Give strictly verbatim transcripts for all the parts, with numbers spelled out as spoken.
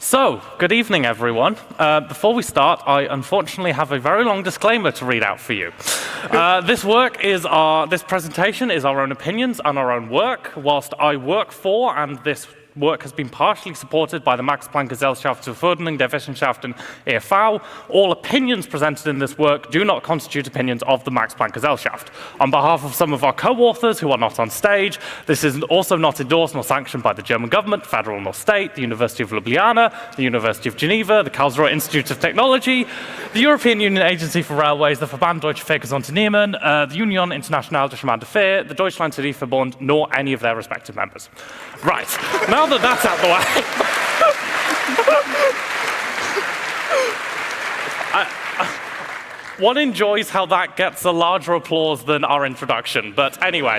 So, good evening, everyone. Uh, before we start, I unfortunately have a very long disclaimer to read out for you. Uh, this work is our, this presentation is our own opinions and our own work, whilst I work for, and this work has been partially supported by the Max Planck Gesellschaft zur Förderung der Wissenschaften E V All opinions presented in this work do not constitute opinions of the Max Planck Gesellschaft. On behalf of some of our co-authors who are not on stage, this is also not endorsed nor sanctioned by the German government, federal nor state, the University of Ljubljana, the University of Geneva, the Karlsruhe Institute of Technology, the European Union Agency for Railways, the Verband Deutsche Verkehrsunternehmen, uh, the Union Internationale de Chemin de Fer, the Deutschlandtarifverbund, nor any of their respective members. Right, now that that's out the way, I, I, one enjoys how that gets a larger applause than our introduction, but anyway.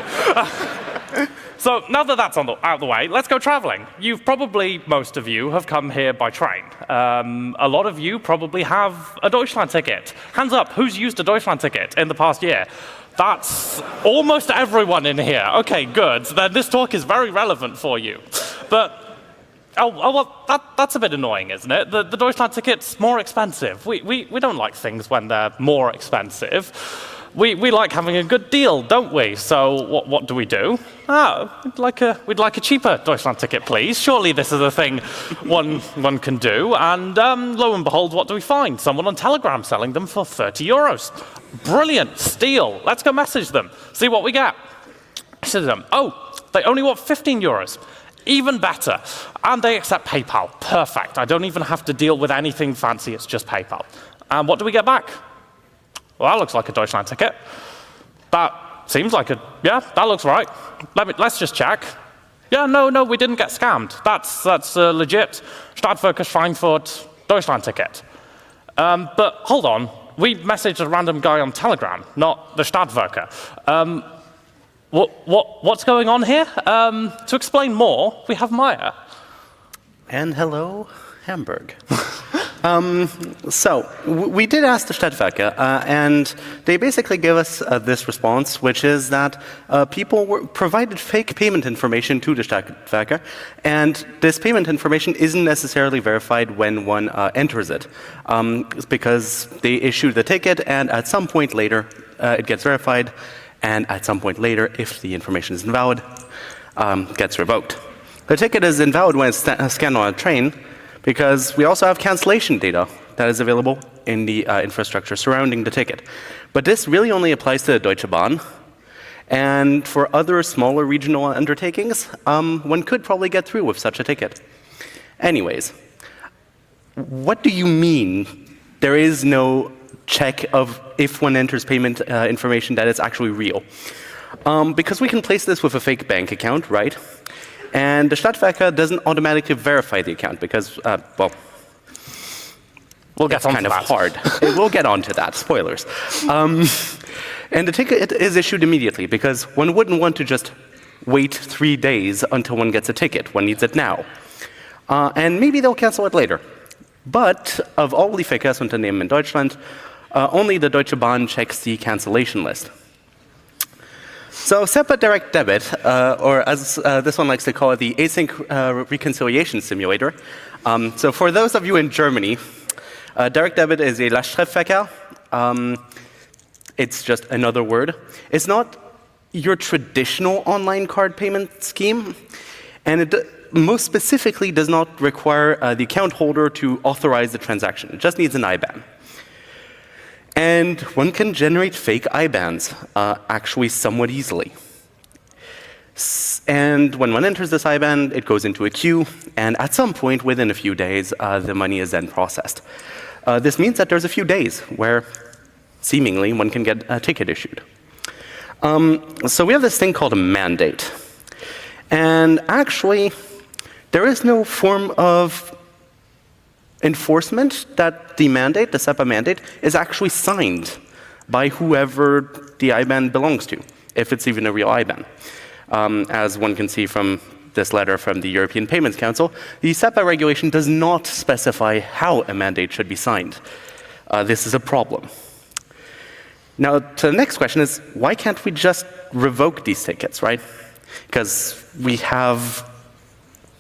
So now that that's on the, out of the way, let's go traveling. You've probably, most of you, have come here by train. Um, a lot of you probably have a Deutschland ticket. Hands up, who's used a Deutschland ticket in the past year? That's almost everyone in here. Okay, good. Then this talk is very relevant for you. But, oh, oh well, that, that's a bit annoying, isn't it? The, the Deutschland ticket's more expensive. We, we, we don't like things when they're more expensive. We, we like having a good deal, don't we? So what, what do we do? Ah, we'd like, a, we'd like a cheaper Deutschland ticket, please. Surely this is a thing one, one can do. And um, lo and behold, what do we find? Someone on Telegram selling them for thirty euros. Brilliant, steal. Let's go message them, see what we get. Message them. Oh, they only want fifteen euros. Even better. And they accept PayPal. Perfect. I don't even have to deal with anything fancy, it's just PayPal. And what do we get back? Well, that looks like a Deutschland ticket. That seems like a, yeah, that looks right. Let me, let's just check. Yeah, no, no, we didn't get scammed. That's, that's a legit Stadtwerke Schweinfurt Deutschland ticket. Um, but hold on, we messaged a random guy on Telegram, not the Stadtwerke. Um, what, what, what's going on here? Um, to explain more, we have Maya. And hello, Hamburg. Um, so, we did ask the Stadtwerke, uh, and they basically gave us uh, this response, which is that uh, people were provided fake payment information to the Stadtwerke, and this payment information isn't necessarily verified when one uh, enters it, um, because they issue the ticket, and at some point later, uh, it gets verified, and at some point later, if the information is invalid, um, gets revoked. The ticket is invalid when it's scanned on a train, because we also have cancellation data that is available in the uh, infrastructure surrounding the ticket. But this really only applies to the Deutsche Bahn. And for other smaller regional undertakings, um, one could probably get through with such a ticket. Anyways, what do you mean there is no check of if one enters payment uh, information that is actually real? Um, because we can place this with a fake bank account, right? And the Stadtwerke doesn't automatically verify the account because, uh, well, we'll get it's kind of that. hard. We'll get on to that, spoilers. Um, and the ticket is issued immediately because one wouldn't want to just wait three days until one gets a ticket. One needs it now. Uh, and maybe they'll cancel it later. But of all the Verkehrsunternehmen in Deutschland, uh, only the Deutsche Bahn checks the cancellation list. So SEPA Direct Debit, uh, or as uh, this one likes to call it, the async uh, reconciliation simulator. Um, so for those of you in Germany, uh, Direct Debit is a Lastschriftverkehr. Um, it's just another word. It's not your traditional online card payment scheme, and it most specifically does not require uh, the account holder to authorize the transaction. It just needs an I B A N. And one can generate fake I B A Ns uh, actually somewhat easily. S and when one enters this I B A N, it goes into a queue, and at some point within a few days, uh, the money is then processed. Uh, this means that there's a few days where seemingly one can get a ticket issued. Um, so we have this thing called a mandate. And actually, there is no form of enforcement that the mandate, the SEPA mandate, is actually signed by whoever the I B A N belongs to, if it's even a real I B A N. Um, as one can see from this letter from the European Payments Council, the SEPA regulation does not specify how a mandate should be signed. Uh, this is a problem. Now, to the next question is, why can't we just revoke these tickets, right? Because we have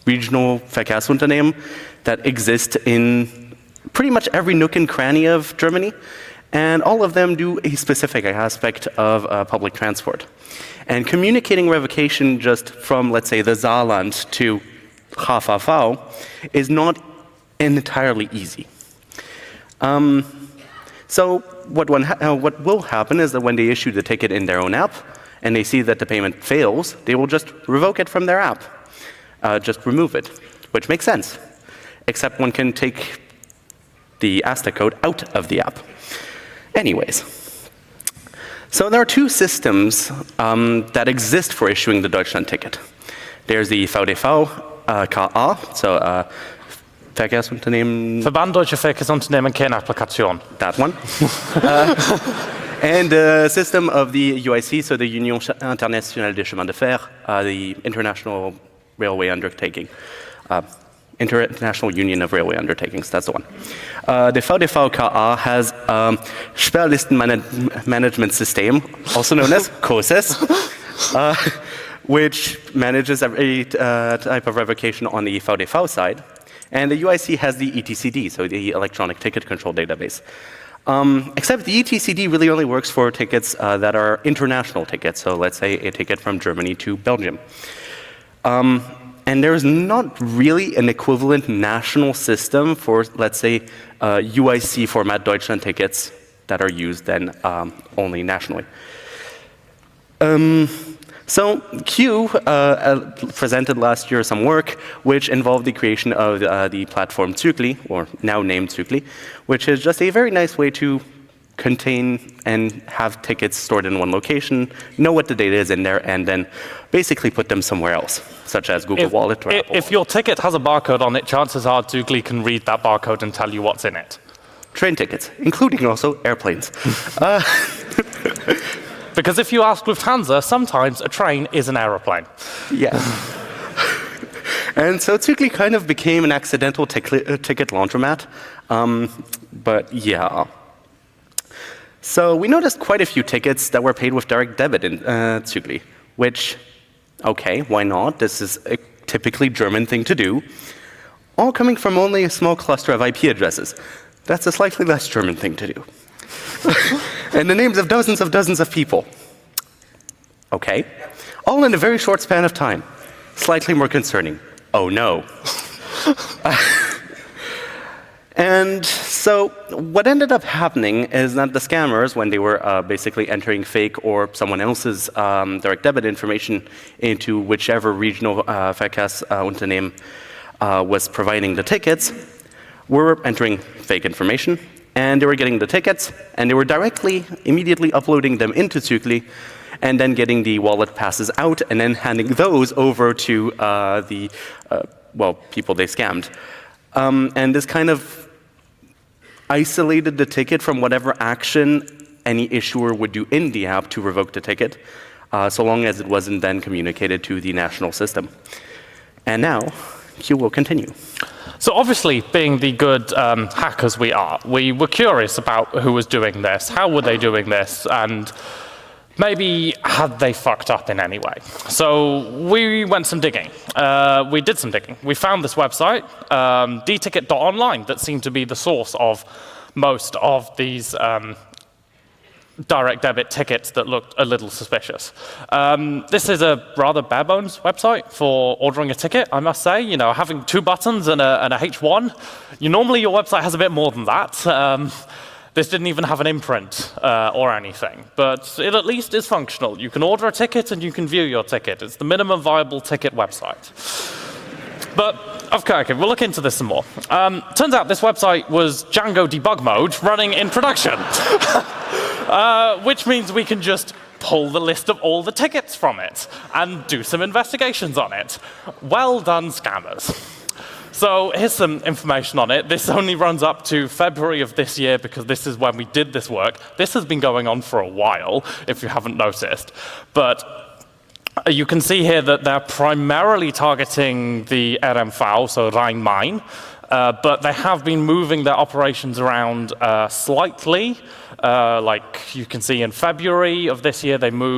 regional Verkehrsunternehmen that exist in pretty much every nook and cranny of Germany, and all of them do a specific aspect of uh, public transport. And communicating revocation just from, let's say, the Saarland to H V V is not entirely easy. Um, so what, one ha uh, what will happen is that when they issue the ticket in their own app and they see that the payment fails, they will just revoke it from their app, uh, just remove it, which makes sense, except one can take the ASTA code out of the app. Anyways, so there are two systems um, that exist for issuing the Deutschland ticket. There's the V D V uh, K A, so uh, Verkehrsunternehmen. Verband Deutsche Verkehrsunternehmen Kernapplikation. That one. uh, and the system of the U I C, so the Union Internationale des Chemins de Fer, uh, the International Railway Undertaking. Uh, International Union of Railway Undertakings, that's the one. Uh, the V D V K A has um, Sperrlistenmanagement System, also known as COSIS, uh, which manages every uh, type of revocation on the V D V side. And the U I C has the E T C D, so the Electronic Ticket Control Database. Um, except the E T C D really only works for tickets uh, that are international tickets, so let's say a ticket from Germany to Belgium. Um, And there's not really an equivalent national system for, let's say, uh, U I C format Deutschland tickets that are used then um, only nationally. Um, so Q uh, uh, presented last year some work which involved the creation of uh, the platform Zügli, or now named Zügli, which is just a very nice way to contain and have tickets stored in one location, know what the data is in there, and then basically put them somewhere else, such as Google If, Wallet or if, Apple if your ticket has a barcode on it, chances are Zügli can read that barcode and tell you what's in it. Train tickets, including also airplanes. uh, Because if you ask Lufthansa, sometimes a train is an aeroplane. Yeah. And so Zügli kind of became an accidental tic- ticket laundromat. Um, but yeah. So we noticed quite a few tickets that were paid with direct debit in uh, Zügli, which, okay, why not? This is a typically German thing to do. All coming from only a small cluster of I P addresses. That's a slightly less German thing to do. And the names of dozens of dozens of people. Okay. All in a very short span of time. Slightly more concerning. Oh no. And so what ended up happening is that the scammers, when they were uh, basically entering fake or someone else's um, direct debit information into whichever regional uh, Verkehrsunternehmen uh, was providing the tickets, were entering fake information, and they were getting the tickets, and they were directly, immediately uploading them into Zügli, and then getting the wallet passes out, and then handing those over to uh, the, uh, well, people they scammed. Um, and this kind of isolated the ticket from whatever action any issuer would do in the app to revoke the ticket, uh, so long as it wasn't then communicated to the national system. And now, Q will continue. So obviously, being the good um, hackers we are, we were curious about who was doing this, how were they doing this, and maybe had they fucked up in any way. So we went some digging. Uh, we did some digging. We found this website, um, d ticket dot online, that seemed to be the source of most of these um, direct debit tickets that looked a little suspicious. Um, this is a rather bare bones website for ordering a ticket, I must say. You know, having two buttons and a, and a H one. You, normally your website has a bit more than that. Um, This didn't even have an imprint uh, or anything, but it at least is functional. You can order a ticket and you can view your ticket. It's the minimum viable ticket website. But, okay, okay, we'll look into this some more. Um, turns out this website was Django debug mode running in production, uh, which means we can just pull the list of all the tickets from it and do some investigations on it. Well done, scammers. So here's some information on it. This only runs up to February of this year because this is when we did this work. This has been going on for a while, if you haven't noticed. But you can see here that they're primarily targeting the R M V, so Rhein-Main, uh, but they have been moving their operations around uh, slightly. Uh, like you can see in February of this year, they moved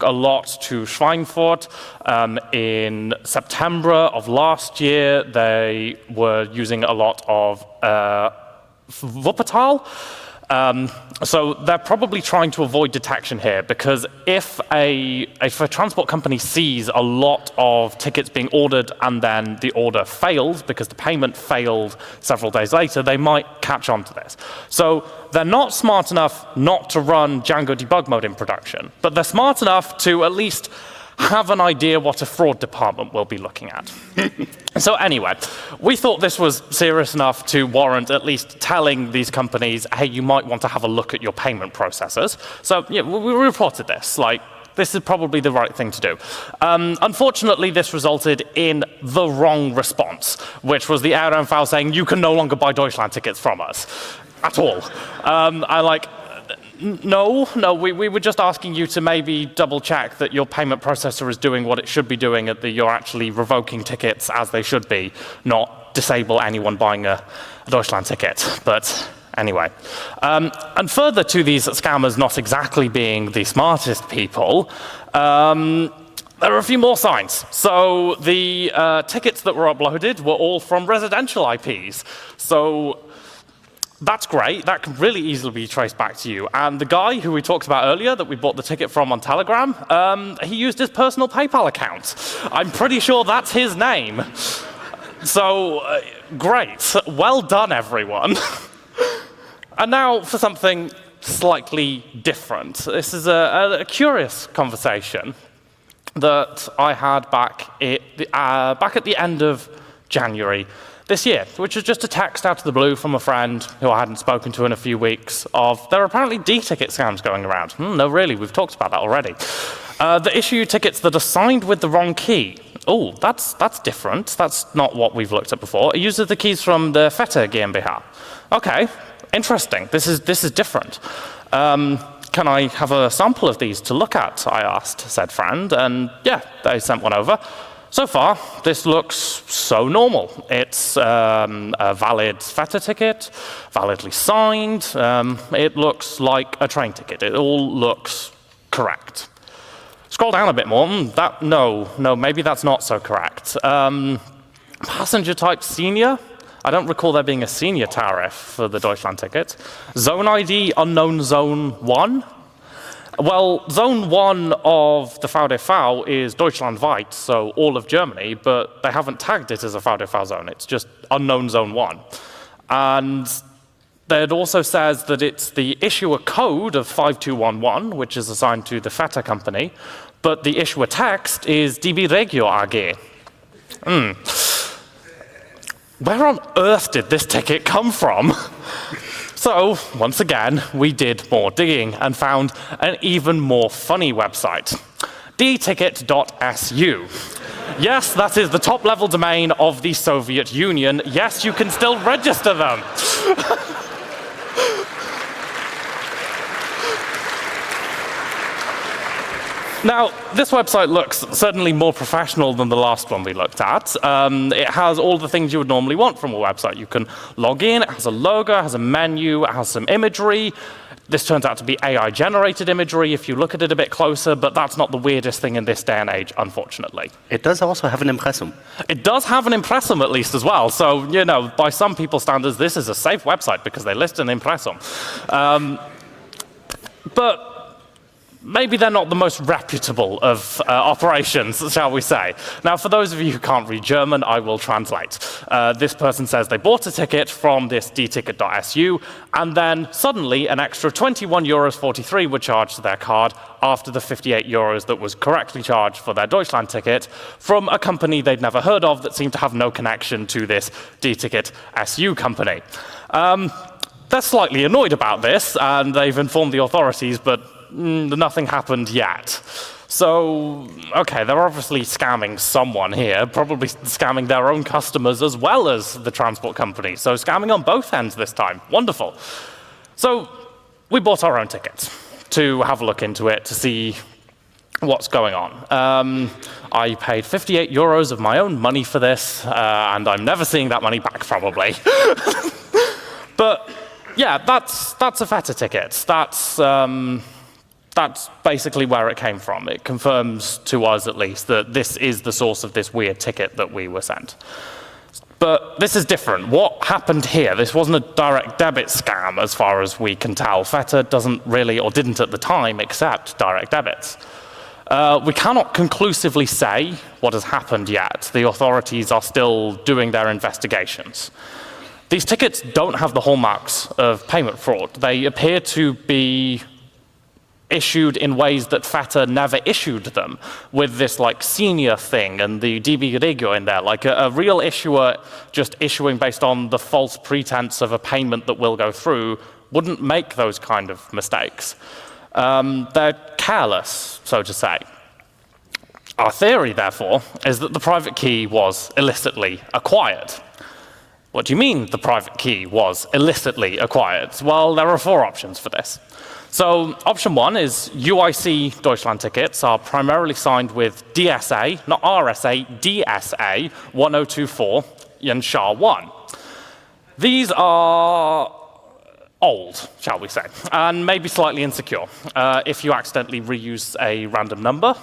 a lot to Schweinfurt. Um, in September of last year, they were using a lot of uh, Wuppertal. Um, so they're probably trying to avoid detection here, because if a, if a transport company sees a lot of tickets being ordered and then the order fails because the payment failed several days later, they might catch on to this. So they're not smart enough not to run Django debug mode in production, but they're smart enough to at least have an idea what a fraud department will be looking at. So anyway, we thought this was serious enough to warrant at least telling these companies, hey, you might want to have a look at your payment processors. So yeah, we reported this, like, this is probably the right thing to do. Um, unfortunately, this resulted in the wrong response, which was the R M V saying, you can no longer buy Deutschland tickets from us, at all. Um, I like, No, no, we, we were just asking you to maybe double check that your payment processor is doing what it should be doing, that you're actually revoking tickets as they should be, not disable anyone buying a Deutschland ticket. But anyway. Um, and further to these scammers not exactly being the smartest people, um, there are a few more signs. So the uh, tickets that were uploaded were all from residential I Ps. So that's great. That can really easily be traced back to you. And the guy who we talked about earlier that we bought the ticket from on Telegram, um, he used his personal PayPal account. I'm pretty sure that's his name. So, uh, great. Well done, everyone. And now for something slightly different. This is a, a curious conversation that I had back, it, uh, back at the end of January this year, which was just a text out of the blue from a friend who I hadn't spoken to in a few weeks of, there are apparently D-ticket scams going around. Hmm, no, really, we've talked about that already. Uh, the issue tickets that are signed with the wrong key. Oh, that's, that's different. That's not what we've looked at before. It uses the keys from the Feta GmbH. Okay, interesting. This is, this is different. Um, can I have a sample of these to look at, I asked said friend, and yeah, they sent one over. So far, this looks so normal. It's um, a valid Feta ticket, validly signed. Um, it looks like a train ticket. It all looks correct. Scroll down a bit more. Mm, that, no, no, maybe that's not so correct. Um, passenger type senior. I don't recall there being a senior tariff for the Deutschland ticket. Zone I D unknown zone one. Well, zone one of the V D V is Deutschlandweit, so all of Germany, but they haven't tagged it as a V D V zone. It's just unknown zone one. And it also says that it's the issuer code of five two one one, which is assigned to the Feta company, but the issuer text is D B Regio A G. Hmm. Where on earth did this ticket come from? So, once again, we did more digging and found an even more funny website, d ticket dot s u. Yes, that is the top-level domain of the Soviet Union. Yes, you can still register them. Now, this website looks certainly more professional than the last one we looked at. Um, it has all the things you would normally want from a website. You can log in, it has a logo, it has a menu, it has some imagery. This turns out to be A I-generated imagery if you look at it a bit closer, but that's not the weirdest thing in this day and age, unfortunately. It does also have an impressum. It does have an impressum, at least, as well. So, you know, by some people's standards, this is a safe website because they list an impressum. Um, but maybe they're not the most reputable of uh, operations, shall we say. Now, for those of you who can't read German, I will translate. Uh, this person says they bought a ticket from this d ticket dot s u, and then suddenly an extra twenty-one euros forty-three were charged to their card after the fifty-eight euros that was correctly charged for their Deutschland ticket from a company they'd never heard of that seemed to have no connection to this d ticket dot s u company. Um, they're slightly annoyed about this, and they've informed the authorities, but Mm, nothing happened yet. So, okay, they're obviously scamming someone here, probably scamming their own customers as well as the transport company. So scamming on both ends this time. Wonderful. So we bought our own tickets to have a look into it, to see what's going on. Um, I paid fifty-eight euros of my own money for this, uh, and I'm never seeing that money back, probably. But yeah, that's, that's a Feta ticket. That's... Um, That's basically where it came from. It confirms to us, at least, that this is the source of this weird ticket that we were sent. But this is different. What happened here? This wasn't a direct debit scam, as far as we can tell. Feta doesn't really, or didn't at the time, accept direct debits. Uh, we cannot conclusively say what has happened yet. The authorities are still doing their investigations. These tickets don't have the hallmarks of payment fraud. They appear to be issued in ways that Feta never issued them, with this like senior thing and the D B regio in there, like a, a real issuer just issuing based on the false pretense of a payment that will go through wouldn't make those kind of mistakes. Um, they're careless, so to say. Our theory, therefore, is that the private key was illicitly acquired. What do you mean the private key was illicitly acquired? Well, there are four options for this. So option one is U I C Deutschland tickets are primarily signed with D S A, not R S A, D S A one oh two four and S H A one. These are old, shall we say, and maybe slightly insecure. Uh, if you accidentally reuse a random number,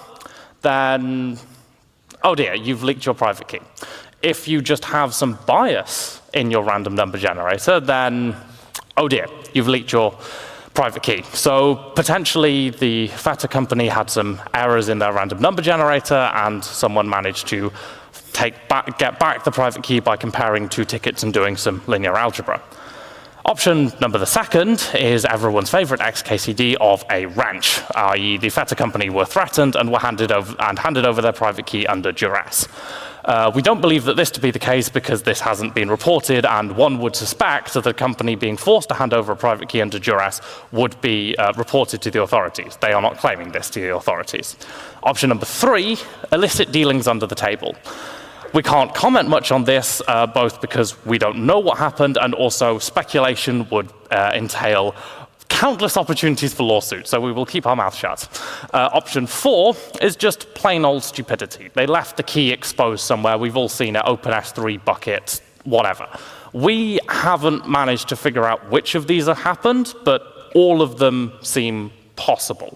then, oh dear, you've leaked your private key. If you just have some bias in your random number generator, then, oh dear, you've leaked your private key. So potentially the Feta company had some errors in their random number generator, and someone managed to take back, get back the private key by comparing two tickets and doing some linear algebra. Option number the second is everyone's favorite X K C D of a wrench, that is the Feta company were threatened and were handed over, and handed over their private key under duress. Uh, we don't believe that this to be the case because this hasn't been reported, and one would suspect that the company being forced to hand over a private key under duress would be uh, reported to the authorities. They are not claiming this to the authorities. Option number three, illicit dealings under the table. We can't comment much on this, uh, both because we don't know what happened, and also speculation would uh, entail countless opportunities for lawsuits, so we will keep our mouth shut. Uh, option four is just plain old stupidity. They left the key exposed somewhere. We've all seen it, Open S three bucket, whatever. We haven't managed to figure out which of these have happened, but all of them seem possible.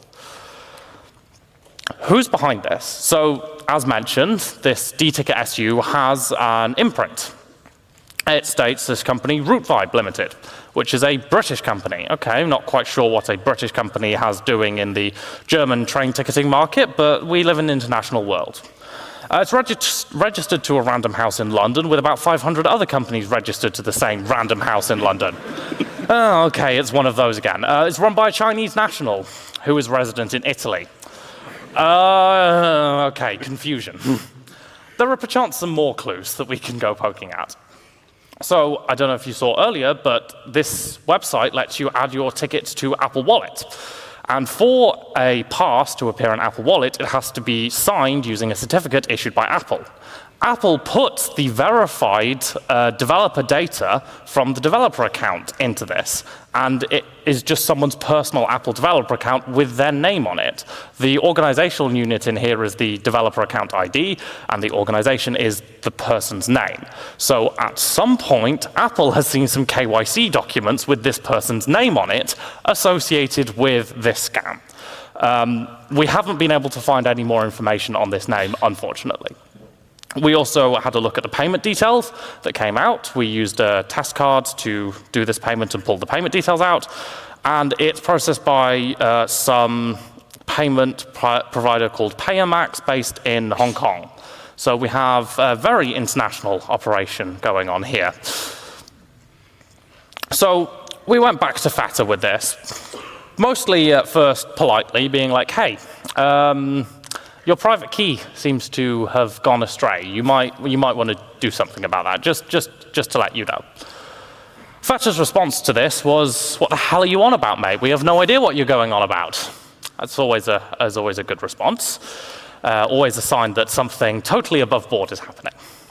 Who's behind this? So, as mentioned, this D-Ticket S U has an imprint. It states this company, Rootvibe Limited, which is a British company. Okay, I'm not quite sure what a British company has doing in the German train ticketing market, but we live in an international world. Uh, it's regi registered to a random house in London with about five hundred other companies registered to the same random house in London. Oh, okay, it's one of those again. Uh, it's run by a Chinese national who is resident in Italy. Uh, okay, confusion. There are perchance some more clues that we can go poking at. So, I don't know if you saw earlier, but this website lets you add your tickets to Apple Wallet. And for a pass to appear on Apple Wallet, it has to be signed using a certificate issued by Apple. Apple puts the verified uh, developer data from the developer account into this, and it is just someone's personal Apple developer account with their name on it. The organizational unit in here is the developer account I D, and the organization is the person's name. So at some point, Apple has seen some K Y C documents with this person's name on it associated with this scam. Um, we haven't been able to find any more information on this name, unfortunately. We also had a look at the payment details that came out. We used uh, test cards to do this payment and pull the payment details out. And it's processed by uh, some payment pro provider called Payamax based in Hong Kong. So we have a very international operation going on here. So we went back to Feta with this, mostly at first politely, being like, hey, um, your private key seems to have gone astray. You might, you might want to do something about that, just, just, just to let you know. Feta's response to this was, what the hell are you on about, mate? We have no idea what you're going on about. That's always a, that's always a good response. Uh, always a sign that something totally above board is happening.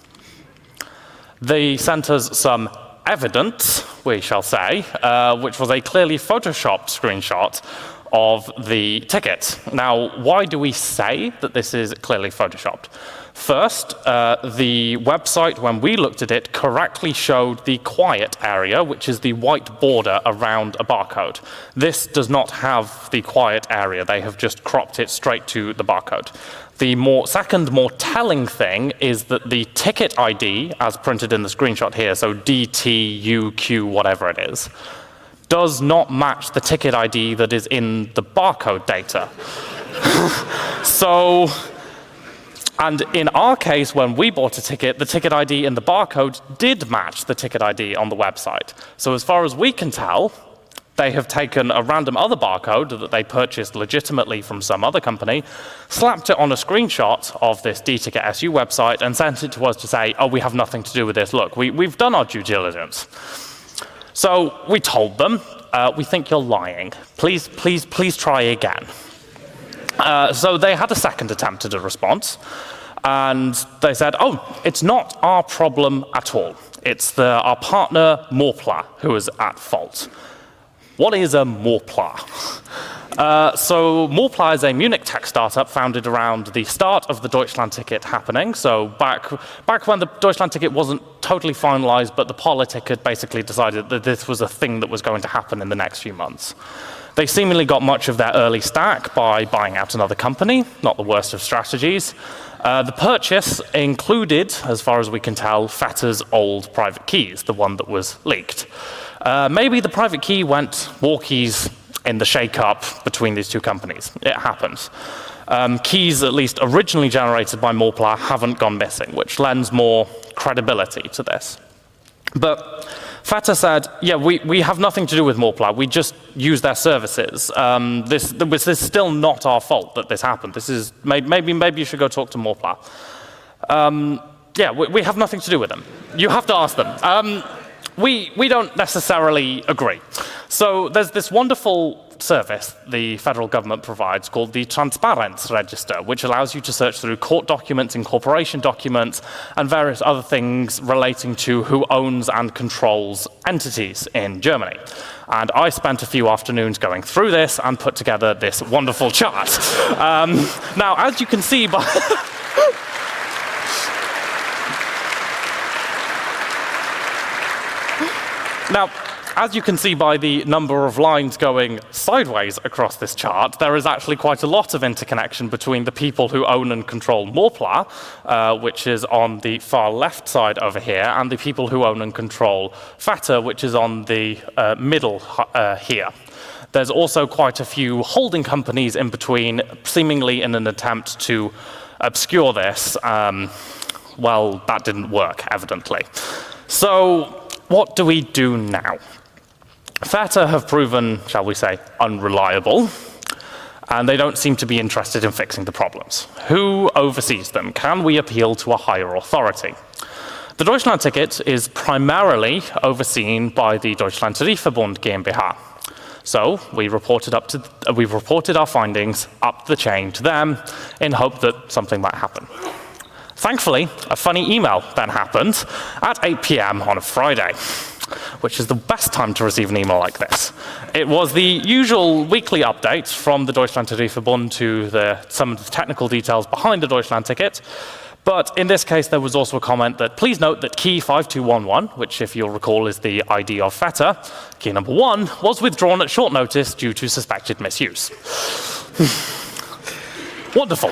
They sent us some evidence, we shall say, uh, which was a clearly photoshopped screenshot of the ticket. Now, why do we say that this is clearly photoshopped? First, uh, the website, when we looked at it, correctly showed the quiet area, which is the white border around a barcode. This does not have the quiet area. They have just cropped it straight to the barcode. The more, second, more telling thing is that the ticket I D, as printed in the screenshot here, so D T U Q, whatever it is, does not match the ticket I D that is in the barcode data. So, and in our case, when we bought a ticket, the ticket I D in the barcode did match the ticket I D on the website. So as far as we can tell, they have taken a random other barcode that they purchased legitimately from some other company, slapped it on a screenshot of this D-Ticket S U website, and sent it to us to say, oh, we have nothing to do with this. Look, we, we've done our due diligence. So we told them, uh, we think you're lying. Please, please, please try again. Uh, so they had a second attempt at a response, and they said, oh, it's not our problem at all. It's the, our partner, Morpla, who is at fault. What is a Morpla? Uh, so Morpla is a Munich tech startup founded around the start of the Deutschland ticket happening. So back, back when the Deutschland ticket wasn't totally finalized, but the politic had basically decided that this was a thing that was going to happen in the next few months. They seemingly got much of their early stack by buying out another company, not the worst of strategies. Uh, the purchase included, as far as we can tell, Fetter's old private keys, the one that was leaked. Uh, maybe the private key went walkies in the shake-up between these two companies. It happens. Um, keys, at least originally generated by Morpla, haven't gone missing, which lends more credibility to this. But Fetter said, yeah, we, we have nothing to do with Morpla. We just use their services. Um, this, this is still not our fault that this happened. This is, maybe, maybe you should go talk to Morpla. Um, yeah, we, we have nothing to do with them. You have to ask them. Um, we, we don't necessarily agree. So there's this wonderful service the federal government provides called the Transparenz Register, which allows you to search through court documents, incorporation documents, and various other things relating to who owns and controls entities in Germany. And I spent a few afternoons going through this and put together this wonderful chart. Um, now, as you can see by... Now, as you can see by the number of lines going sideways across this chart, there is actually quite a lot of interconnection between the people who own and control Morpla, uh, which is on the far left side over here, and the people who own and control Fetter, which is on the uh, middle uh, here. There's also quite a few holding companies in between, seemingly in an attempt to obscure this. Um, well, that didn't work, evidently. So, what do we do now? Fetter have proven, shall we say, unreliable, and they don't seem to be interested in fixing the problems. Who oversees them? Can we appeal to a higher authority? The Deutschland ticket is primarily overseen by the Deutschland Tarifverbund GmbH. So we reported, up to, uh, we reported our findings up the chain to them in hope that something might happen. Thankfully, a funny email then happened at eight p m on a Friday, which is the best time to receive an email like this. It was the usual weekly update from the Deutschland Tarifverbund to the, some of the technical details behind the Deutschland ticket. But in this case, there was also a comment that please note that key five two one one, which if you'll recall is the I D of Fetter, key number one, was withdrawn at short notice due to suspected misuse. Wonderful.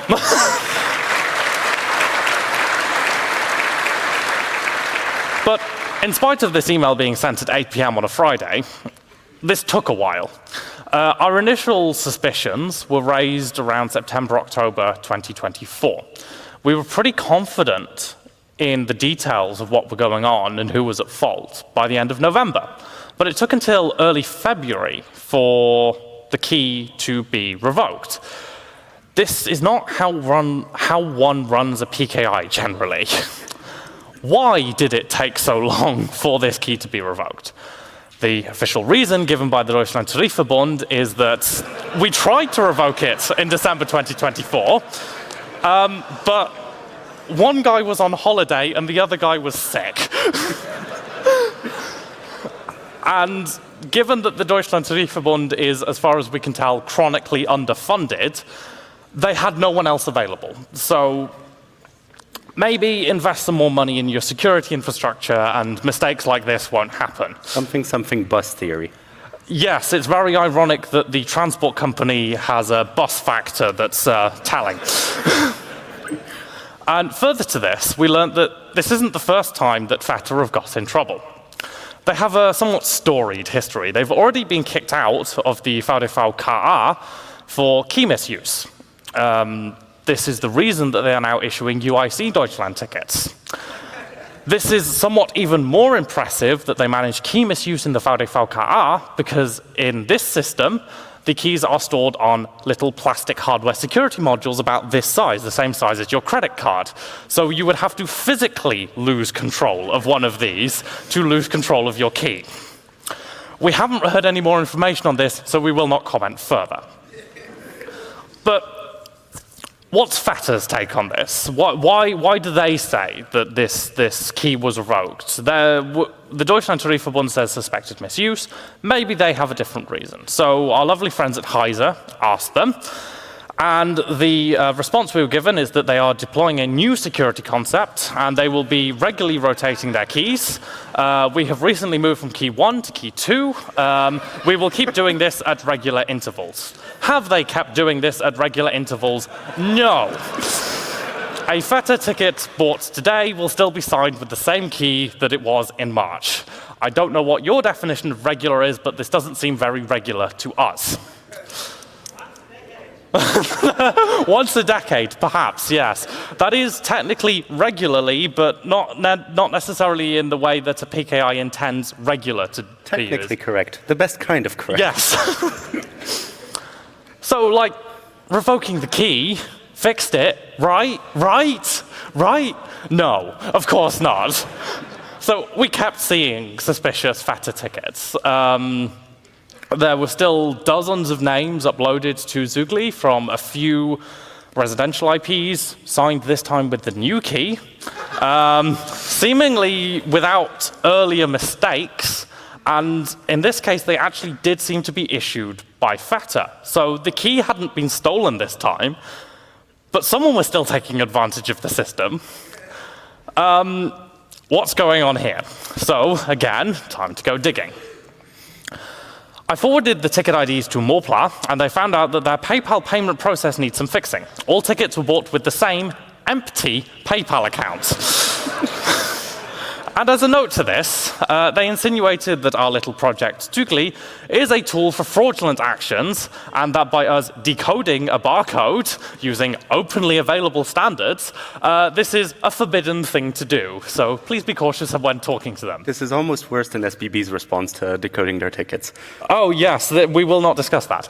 But in spite of this email being sent at eight p m on a Friday, this took a while. Uh, our initial suspicions were raised around September, October twenty twenty-four. We were pretty confident in the details of what were going on and who was at fault by the end of November. But it took until early February for the key to be revoked. This is not how, run, how one runs a P K I generally. Why did it take so long for this key to be revoked? The official reason given by the Deutschland Tarifverbund is that we tried to revoke it in December twenty twenty-four, um, but one guy was on holiday and the other guy was sick. And given that the Deutschland Tarifverbund is, as far as we can tell, chronically underfunded, they had no one else available. So Maybe invest some more money in your security infrastructure and mistakes like this won't happen. Something, something bus theory. Yes, it's very ironic that the transport company has a bus factor that's uh, telling. And further to this, we learned that this isn't the first time that Feta have got in trouble. They have a somewhat storied history. They've already been kicked out of the V D V K A for key misuse. Um, this is the reason that they are now issuing U I C Deutschland tickets. This is somewhat even more impressive that they manage key misuse in the V D V K A, because in this system, the keys are stored on little plastic hardware security modules about this size, the same size as your credit card. So you would have to physically lose control of one of these to lose control of your key. We haven't heard any more information on this, so we will not comment further. But what's Feta's take on this? Why, why, why do they say that this, this key was revoked? The Deutschland Tarifverbund says suspected misuse. Maybe they have a different reason. So our lovely friends at Heise asked them, and the uh, response we were given is that they are deploying a new security concept, and they will be regularly rotating their keys. Uh, we have recently moved from key one to key two. Um, we will keep doing this at regular intervals. Have they kept doing this at regular intervals? No. A Feta ticket bought today will still be signed with the same key that it was in March. I don't know what your definition of regular is, but this doesn't seem very regular to us. Once a decade, perhaps, yes. That is technically regularly, but not, ne not necessarily in the way that a P K I intends regular to be used. Technically correct. The best kind of correct. Yes. So, like, revoking the key fixed it, right? Right? Right? No, of course not. So we kept seeing suspicious Feta tickets. Um, there were still dozens of names uploaded to Zugli from a few residential I Ps, signed this time with the new key, um, seemingly without earlier mistakes. And in this case, they actually did seem to be issued by Feta. So the key hadn't been stolen this time, but someone was still taking advantage of the system. Um, what's going on here? So again, time to go digging. I forwarded the ticket I Ds to Morpla, and they found out that their PayPal payment process needs some fixing. All tickets were bought with the same empty PayPal account. And as a note to this, uh, they insinuated that our little project, Zugli, is a tool for fraudulent actions, and that by us decoding a barcode using openly available standards, uh, this is a forbidden thing to do. So please be cautious when talking to them. This is almost worse than S B B's response to decoding their tickets. Oh, yes, th we will not discuss that.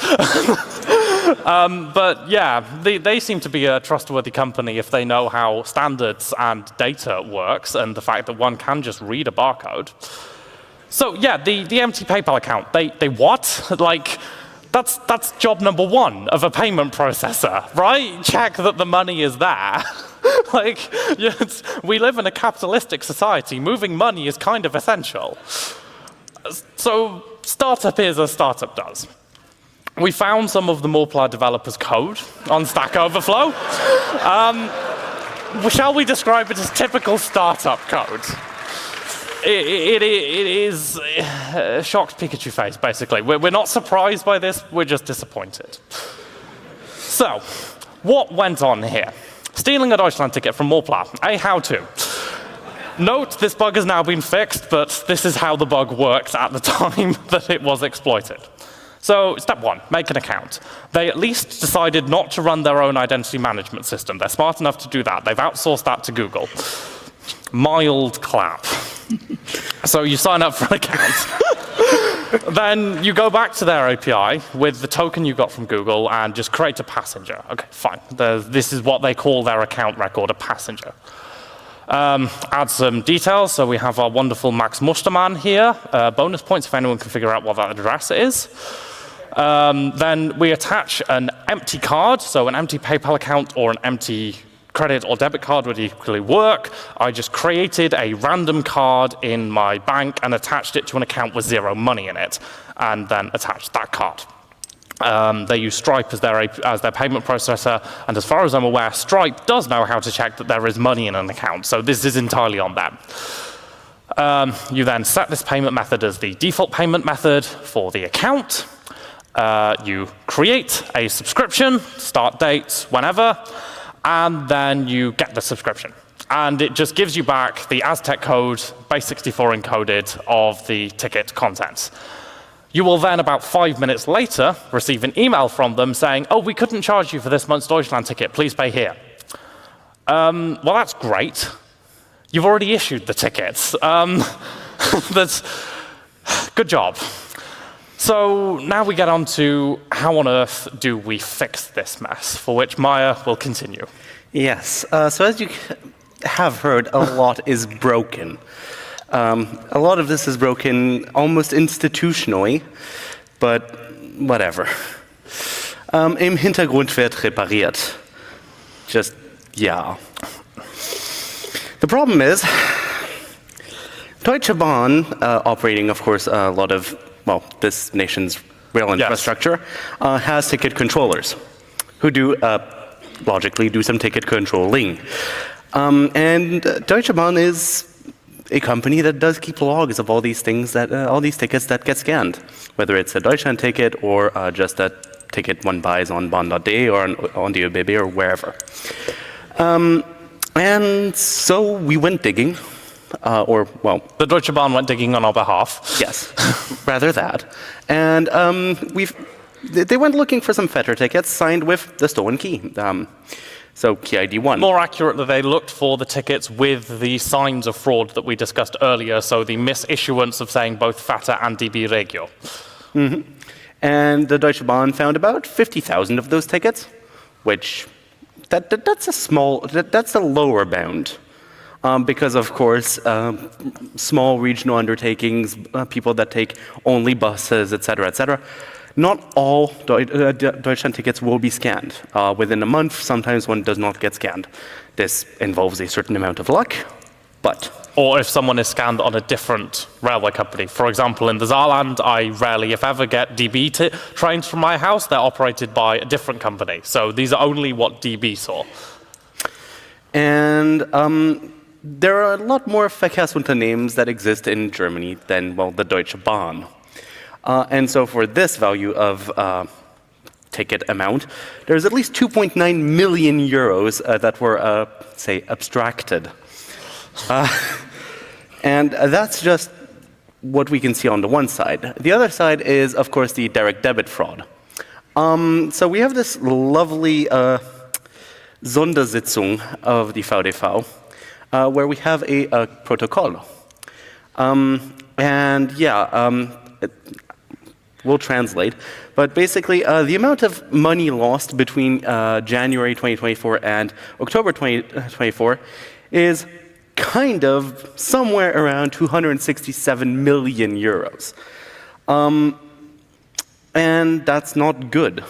Um, but yeah, they, they seem to be a trustworthy company if they know how standards and data works, and the fact that one can just read a barcode. So yeah, the, the empty PayPal account, they, they what? Like, that's, that's job number one of a payment processor, right? Check that the money is there. Like, it's, we live in a capitalistic society. Moving money is kind of essential. So startup is as startup does. We found some of the Morpla developers' code on Stack Overflow. Um, shall we describe it as typical startup code? It, it, it is a shocked Pikachu face, basically. We're, we're not surprised by this, we're just disappointed. So, what went on here? Stealing a Deutschland ticket from Morpla, a how-to. Note, this bug has now been fixed, but this is how the bug worked at the time that it was exploited. So, step one, make an account. They at least decided not to run their own identity management system. They're smart enough to do that. They've outsourced that to Google. Mild clap. So you sign up for an account. Then you go back to their A P I with the token you got from Google and just create a passenger. Okay, fine. There's, this is what they call their account record, a passenger. Um, add some details. So we have our wonderful Max Mustermann here. Uh, bonus points if anyone can figure out what that address is. Um, then we attach an empty card, so an empty PayPal account or an empty credit or debit card would equally work. I just created a random card in my bank and attached it to an account with zero money in it, and then attached that card. Um, they use Stripe as their, as their payment processor, and as far as I'm aware, Stripe does know how to check that there is money in an account, so this is entirely on them. Um, you then set this payment method as the default payment method for the account. Uh, you create a subscription, start date, whenever, and then you get the subscription. And it just gives you back the Aztec code, base sixty-four encoded, of the ticket contents. You will then, about five minutes later, receive an email from them saying, oh, we couldn't charge you for this month's Deutschland ticket, please pay here. Um, well, that's great. You've already issued the tickets. Um, that's good job. So now we get on to how on earth do we fix this mess, for which Maya will continue. Yes, uh, so as you have heard, a lot is broken. Um, a lot of this is broken almost institutionally, but whatever. Um, Im Hintergrund wird repariert. Just, yeah. The problem is, Deutsche Bahn, uh, operating, of course, a lot of, well, this nation's rail infrastructure, yes. uh, has ticket controllers who do, uh, logically, do some ticket controlling. Um, and uh, Deutsche Bahn is a company that does keep logs of all these things, that uh, all these tickets that get scanned, whether it's a Deutschland ticket or uh, just a ticket one buys on Bahn dot de or on, on the Ö B B or wherever. Um, and so we went digging, uh, or well, the Deutsche Bahn went digging on our behalf. Yes, rather that, and um, we've they went looking for some Fetter tickets signed with the stolen key. Um, So key I D one. More accurately, they looked for the tickets with the signs of fraud that we discussed earlier, so the misissuance of saying both Fata and D B Regio. Mm-hmm. And the Deutsche Bahn found about fifty thousand of those tickets, which that, that that's a small, that, that's a lower bound. Um, because, of course, um, small regional undertakings, uh, people that take only buses, et cetera, et cetera, not all uh, Deutschland tickets will be scanned. Uh, within a month, sometimes one does not get scanned. This involves a certain amount of luck, but... Or if someone is scanned on a different railway company. For example, in the Saarland, I rarely, if ever, get D B t trains from my house. They're operated by a different company. So these are only what D B saw. And um, there are a lot more Verkehrsunternehmen that exist in Germany than, well, the Deutsche Bahn. Uh, and so for this value of uh, ticket amount, there's at least two point nine million euros uh, that were, uh, say, abstracted. Uh, and that's just what we can see on the one side. The other side is, of course, the direct debit fraud. Um, so we have this lovely uh, Sondersitzung of the V D V, uh, where we have a, a protocol. Um, and yeah, um, it, we'll translate. But basically, uh, the amount of money lost between uh, January twenty twenty-four and October twenty twenty-four is kind of somewhere around two hundred sixty-seven million euros. Um, and that's not good.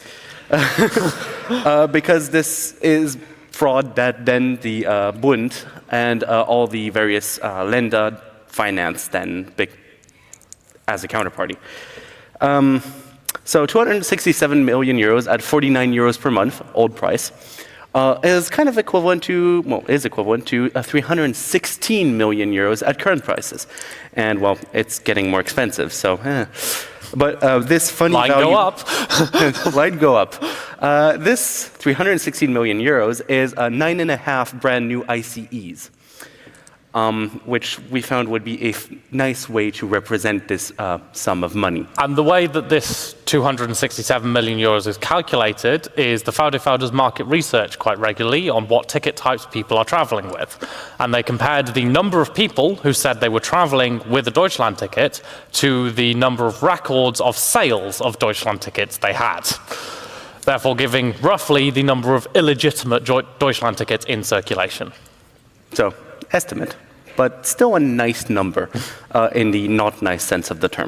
uh, because this is fraud that then the uh, Bund and uh, all the various uh, Länder finance then big, as a counterparty. Um, so two hundred sixty-seven million euros at forty-nine euros per month, old price, uh, is kind of equivalent to, well, is equivalent to uh, three hundred sixteen million euros at current prices. And, well, it's getting more expensive, so, eh. But uh, this funny Line value... go up. Line go up. Uh, this three hundred sixteen million euros is uh, nine and a half brand new I C Es. Um, which we found would be a f nice way to represent this uh, sum of money. And the way that this two hundred sixty-seven million euros is calculated is the V D V does market research quite regularly on what ticket types people are traveling with. And they compared the number of people who said they were traveling with a Deutschland ticket to the number of records of sales of Deutschland tickets they had. Therefore giving roughly the number of illegitimate Deutschland tickets in circulation. So, estimate, but still a nice number uh, in the not nice sense of the term.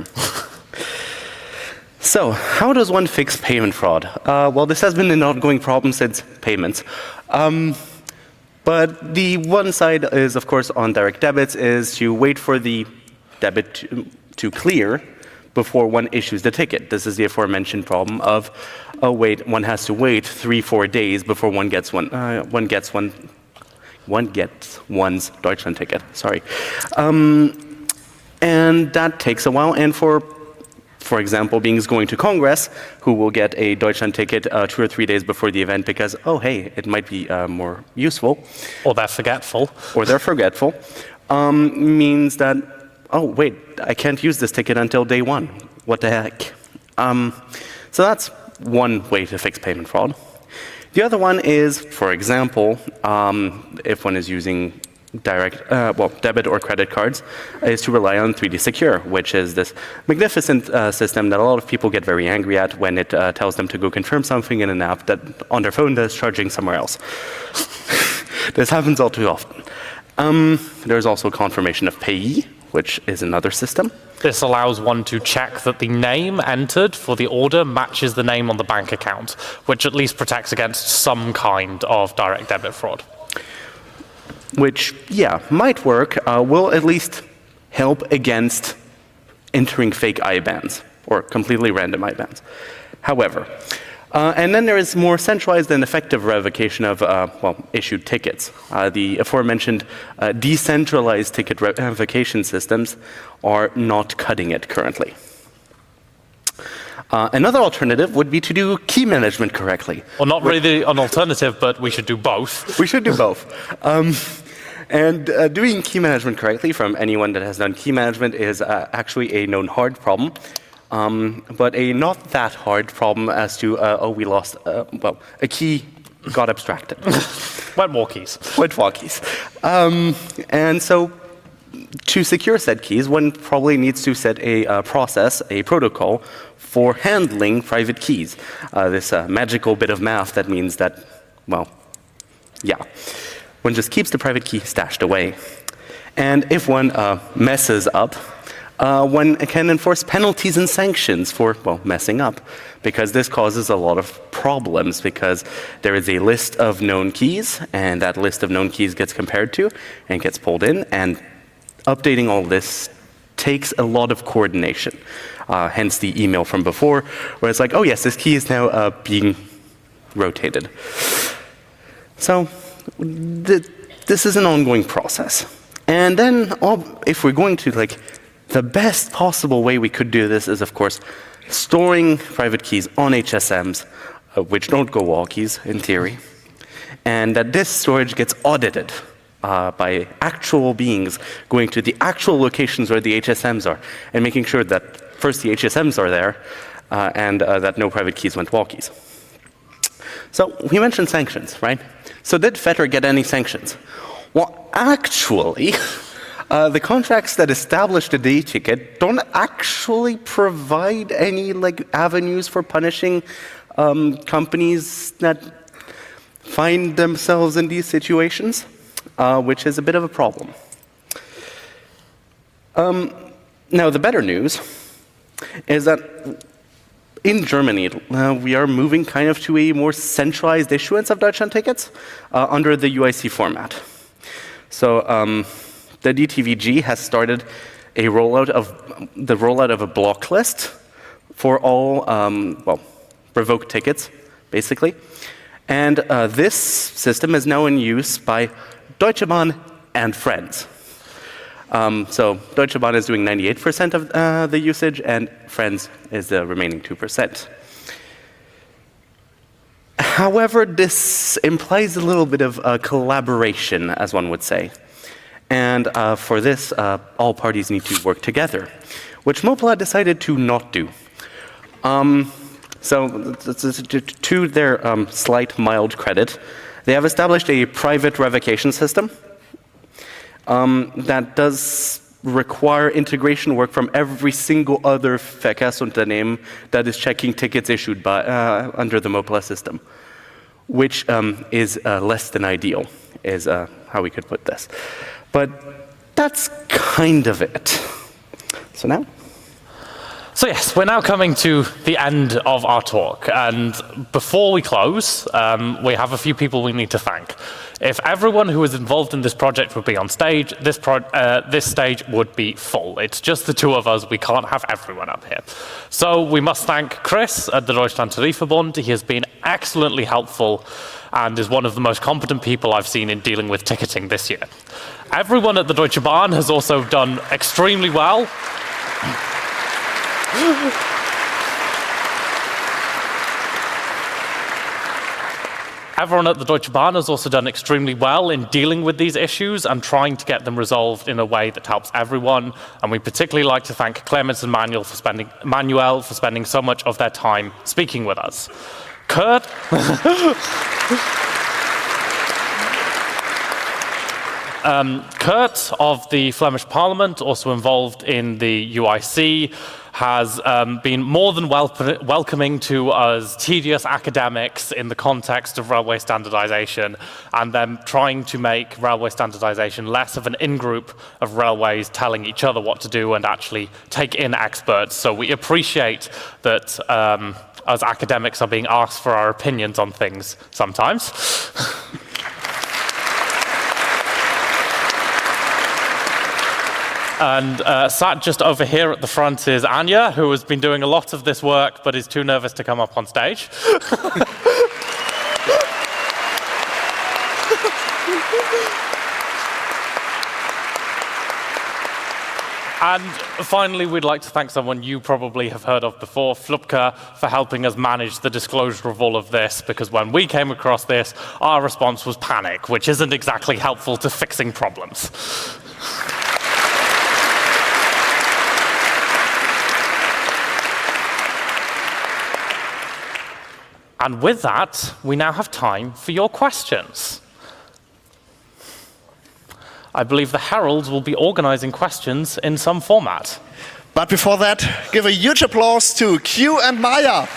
So, how does one fix payment fraud? Uh, well, this has been an ongoing problem since payments. Um, but the one side is, of course, on direct debits, is to wait for the debit to, to clear before one issues the ticket. This is the aforementioned problem of, oh wait, one has to wait three, four days before one gets one, uh, one gets one, one gets one's Deutschland ticket. Sorry, um, and that takes a while. And for For example, beings going to Congress, who will get a Deutschland ticket uh, two or three days before the event because, oh, hey, it might be uh, more useful. Or they're forgetful. Or they're forgetful, um, means that, oh, wait, I can't use this ticket until day one. What the heck? Um, so that's one way to fix payment fraud. The other one is, for example, um, if one is using direct, uh, well, debit or credit cards, is to rely on three D Secure, which is this magnificent uh, system that a lot of people get very angry at when it uh, tells them to go confirm something in an app that on their phone that's charging somewhere else. This happens all too often. Um, there's also confirmation of payee, which is another system. This allows one to check that the name entered for the order matches the name on the bank account, which at least protects against some kind of direct debit fraud. Which, yeah, might work, uh, will at least help against entering fake I BANs or completely random I BANs. However, uh, and then there is more centralized and effective revocation of, uh, well, issued tickets. Uh, the aforementioned uh, decentralized ticket revocation systems are not cutting it currently. Uh, another alternative would be to do key management correctly. Well, not really an alternative, but we should do both. We should do both. Um, and uh, doing key management correctly from anyone that has done key management is uh, actually a known hard problem, um, but a not that hard problem as to, uh, oh, we lost, uh, well, a key got abstracted. Wet walkies. Wet walkies. Um, and so to secure said keys, one probably needs to set a uh, process, a protocol, for handling private keys. Uh, this uh, magical bit of math that means that, well, yeah, one just keeps the private key stashed away. And if one uh, messes up, uh, one can enforce penalties and sanctions for, well, messing up, because this causes a lot of problems, because there is a list of known keys, and that list of known keys gets compared to and gets pulled in, and updating all this takes a lot of coordination. Uh, hence the email from before, where it's like, oh yes, this key is now uh, being rotated. So th this is an ongoing process. And then all, if we're going to, like, the best possible way we could do this is, of course, storing private keys on H S Ms, uh, which don't go walkies, in theory, and that this storage gets audited Uh, by actual beings going to the actual locations where the H S Ms are and making sure that first the H S Ms are there uh, and uh, that no private keys went walkies. So we mentioned sanctions, right? So did Fetter get any sanctions? Well, actually, uh, the contracts that establish the day ticket don't actually provide any like avenues for punishing um, companies that find themselves in these situations. Uh, which is a bit of a problem. Um, now, the better news is that in Germany, uh, we are moving kind of to a more centralized issuance of Deutschland tickets uh, under the U I C format. So um, the D T V G has started a rollout of the rollout of a block list for all um, well revoked tickets, basically, and uh, this system is now in use by Deutsche Bahn and Friends. Um, so Deutsche Bahn is doing ninety-eight percent of uh, the usage, and Friends is the remaining two percent. However, this implies a little bit of uh, collaboration, as one would say. And uh, for this, uh, all parties need to work together, which Mopla decided to not do. Um, so to their um, slight mild credit, they have established a private revocation system um, that does require integration work from every single other Verkehrsunternehmen that is checking tickets issued by, uh, under the Mopla system, which um, is uh, less than ideal, is uh, how we could put this. But that's kind of it. So now? So yes, we're now coming to the end of our talk, and before we close, um, we have a few people we need to thank. If everyone who is involved in this project would be on stage, this, pro uh, this stage would be full. It's just the two of us, we can't have everyone up here. So we must thank Chris at the Deutschland Tarifverbund. He has been excellently helpful and is one of the most competent people I've seen in dealing with ticketing this year. Everyone at the Deutsche Bahn has also done extremely well. Everyone at the Deutsche Bahn has also done extremely well in dealing with these issues and trying to get them resolved in a way that helps everyone. And we particularly like to thank Clemens and Manuel for spending, Manuel for spending so much of their time speaking with us. Kurt? um, Kurt of the Flemish Parliament, also involved in the U I C, has um, been more than wel welcoming to us tedious academics in the context of railway standardization, and then trying to make railway standardization less of an in-group of railways telling each other what to do and actually take in experts. So we appreciate that um, us academics are being asked for our opinions on things sometimes. And uh, sat just over here at the front is Anya, who has been doing a lot of this work, but is too nervous to come up on stage. And finally, we'd like to thank someone you probably have heard of before, Flupke, for helping us manage the disclosure of all of this, because when we came across this, our response was panic, which isn't exactly helpful to fixing problems. And with that, we now have time for your questions. I believe the heralds will be organizing questions in some format. But before that, give a huge applause to Q and Maya.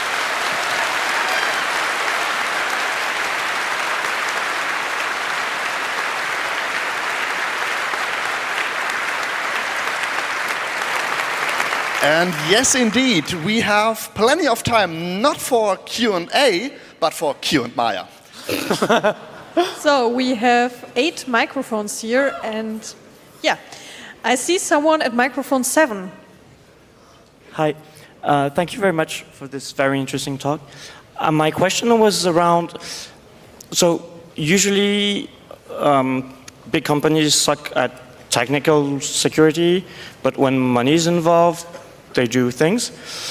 And yes, indeed, we have plenty of time, not for Q and A, but for Q and Maya. So we have eight microphones here, and yeah, I see someone at microphone seven. Hi, uh, thank you very much for this very interesting talk. Uh, my question was around, so usually um, big companies suck at technical security, but when money is involved, they do things.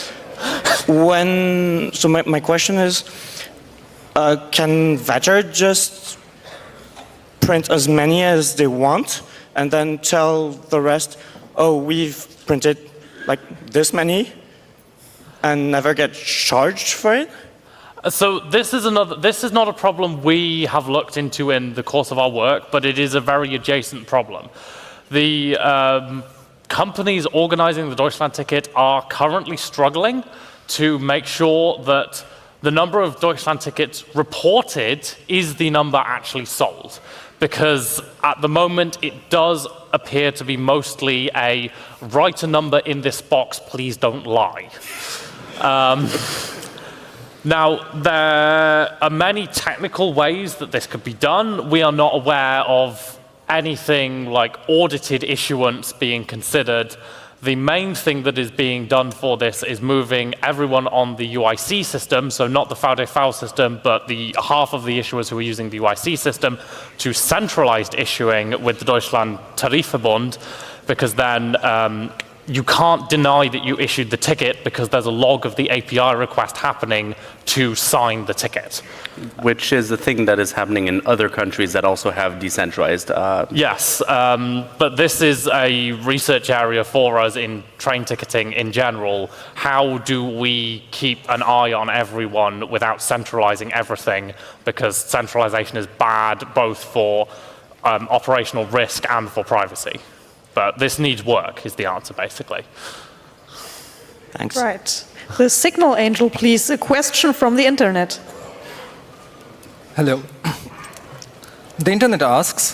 When, so my, my question is, uh, can Vetter just print as many as they want and then tell the rest, oh, we've printed like this many and never get charged for it? So this is another. This is not a problem we have looked into in the course of our work, but it is a very adjacent problem. The um, companies organizing the Deutschland ticket are currently struggling to make sure that the number of Deutschland tickets reported is the number actually sold. Because at the moment it does appear to be mostly a write a number in this box, please don't lie. Um, now, there are many technical ways that this could be done. We are not aware of anything like audited issuance being considered. The main thing that is being done for this is moving everyone on the U I C system, so not the V D V system, but the half of the issuers who are using the U I C system, to centralized issuing with the Deutschland Tarifverbund, because then um, you can't deny that you issued the ticket because there's a log of the A P I request happening to sign the ticket. Which is a thing that is happening in other countries that also have decentralized. Uh, yes, um, but this is a research area for us in train ticketing in general. How do we keep an eye on everyone without centralizing everything? Because centralization is bad both for um, operational risk and for privacy. But this needs work, is the answer, basically. Thanks. Right. The Signal Angel, please. A question from the internet. Hello. The internet asks,